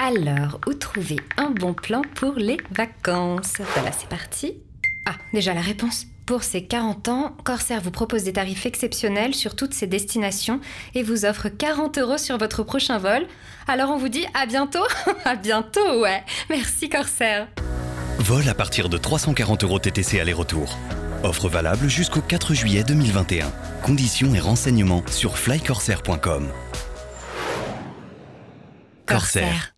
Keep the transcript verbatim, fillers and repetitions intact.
Alors, où trouver un bon plan pour les vacances? Voilà, c'est parti. Ah, déjà la réponse. Pour ces quarante ans, Corsair vous propose des tarifs exceptionnels sur toutes ces destinations et vous offre quarante euros sur votre prochain vol. Alors on vous dit à bientôt. À bientôt, ouais. Merci Corsair. Vol à partir de trois cent quarante euros T T C aller-retour. Offre valable jusqu'au quatre juillet deux mille vingt et un. Conditions et renseignements sur fly corsair point com. Corsair.